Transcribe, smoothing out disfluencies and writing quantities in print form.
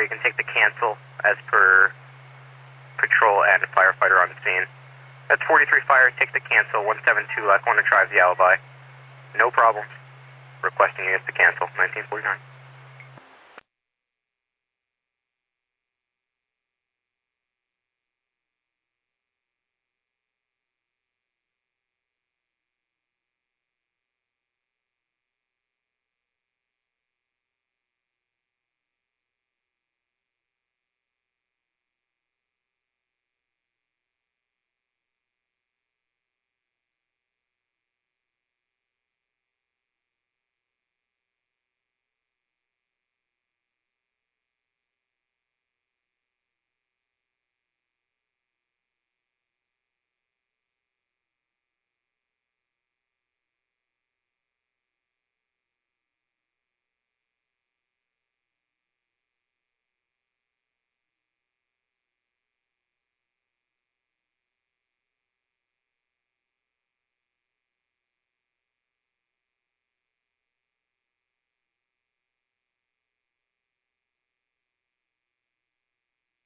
you can take the cancel as per patrol and firefighter on the scene. That's 43 Fire, take the cancel, 172 Lackawanna Drive, the alibi. No problems. Requesting you get the cancel, 1949.